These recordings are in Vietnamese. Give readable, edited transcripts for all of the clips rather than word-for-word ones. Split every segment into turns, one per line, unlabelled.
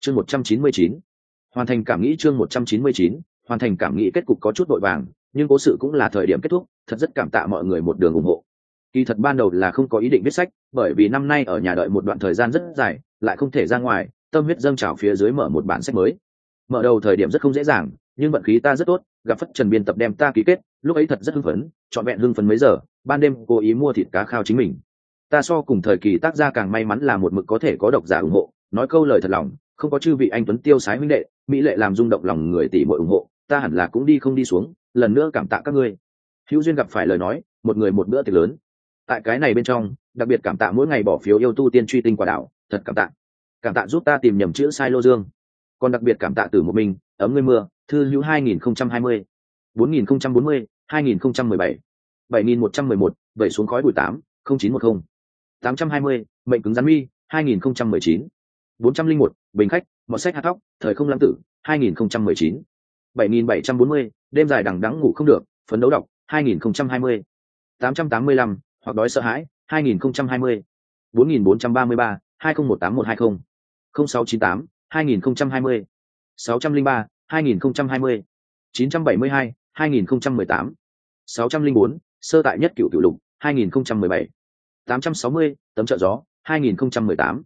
chương 199, hoàn thành cảm nghĩ. chương 199, hoàn thành cảm nghĩ. Kết cục có chút vội vàng, nhưng cố sự cũng là thời điểm kết thúc, thật rất cảm tạ mọi người một đường ủng hộ. Kỳ thật ban đầu là không có ý định viết sách, bởi vì năm nay ở nhà đợi một đoạn thời gian rất dài, lại không thể ra ngoài, tâm huyết dâng trào phía dưới mở một bản sách mới. Mở đầu thời điểm rất không dễ dàng, nhưng vận khí ta rất tốt, gặp Phất Trần biên tập đem ta ký kết, lúc ấy thật rất hưng phấn, trọn vẹn hưng phấn mấy giờ, ban đêm cố ý mua thịt cá khao chính mình. Ta so cùng thời kỳ tác gia càng may mắn là một mực có thể có độc giả ủng hộ, nói câu lời thật lòng, không có chư vị anh tuấn tiêu sái huynh đệ, mỹ lệ làm rung động lòng người tỷ muội ủng hộ, ta hẳn là cũng đi không đi xuống, lần nữa cảm tạ các ngươi. Hữu duyên gặp phải lời nói, một người một bữa tiệc lớn. Tại cái này bên trong, đặc biệt cảm tạ mỗi ngày bỏ phiếu yêu tu tiên truy tinh quả đảo, thật cảm tạ. Cảm tạ giúp ta tìm nhầm chữ sai lô dương. Còn đặc biệt cảm tạ Tử Một Mình, ấm ngươi mưa, thư hữu 2020, 4040, 2017, 7111, vẩy xuống khói bụi 8, 0910, 820, mệnh cứng rắn mi, 2019, 401, bình khách, một sách hạt thóc, thời không lãng tử, 2019, 7740, đêm dài đằng đẵng ngủ không được, phấn đấu đọc, 2020, 885, hoặc đói sợ hãi, 2020, 4433, 20181120, 0698, 2020, 603, 2020, 972, 2018, 604, sơ tại nhất cửu cửu lục, 2017, 860, tấm trợ gió, 2018,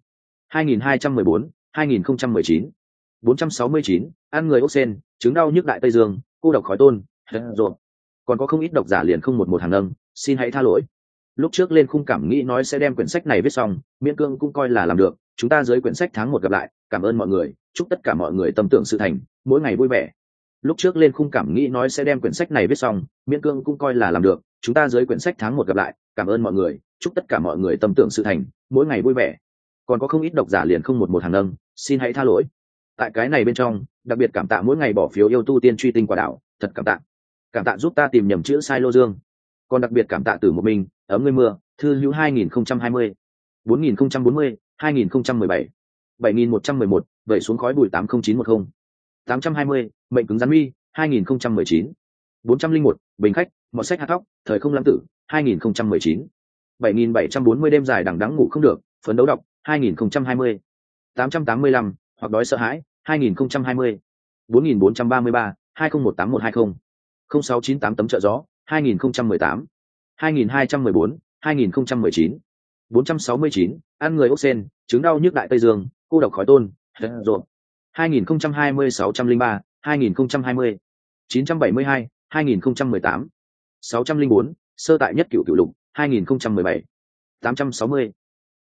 2214, 2019, 469, ăn người ốc sen, chứng đau nhức đại tây dương, cô độc khói tôn, rồi. Còn có không ít độc giả liền không một hàng nâng, xin hãy tha lỗi. Lúc trước lên khung cảm nghĩ nói sẽ đem quyển sách này viết xong, miễn cương cũng coi là làm được, chúng ta dưới quyển sách tháng 1 gặp lại, cảm ơn mọi người, chúc tất cả mọi người tâm tưởng sự thành, mỗi ngày vui vẻ. Lúc trước lên khung cảm nghĩ nói sẽ đem quyển sách này viết xong, miễn cương cũng coi là làm được, chúng ta dưới quyển sách tháng 1 gặp lại, cảm ơn mọi người, chúc tất cả mọi người tâm tưởng sự thành, mỗi ngày vui vẻ. Còn có không ít độc giả liền không một hàng nâng, xin hãy tha lỗi. Tại cái này bên trong, đặc biệt cảm tạ mỗi ngày bỏ phiếu yêu tu tiên truy tinh quả đảo, thật cảm tạ. Cảm tạ giúp ta tìm nhầm chữ sai lô dương. Còn đặc biệt cảm tạ Tử Một Mình, ấm ngươi mưa, thư hữu 2020, 4040, 2017, 7111, vẩy xuống khói bụi 80910, 820, mệnh cứng rắn mi, 2019, 401, bình khách, một sách hạt thóc, thời không lãng tử, 2019, 7740, đêm dài đằng đẵng ngủ không được, phấn đấu đọc, 2020, 885, hoặc đói sợ hãi, 2020, 4433, 20181120, 0698, tấm trợ gió, 2018, 2214, 2019, 469, ăn người ốc sen, chứng đau nhức đại tây dương, cô độc khói tôn, rồi. 2020, 603, 2020, 972, 2018, 604, sơ tại nhất cửu cửu lục, 2017, 860,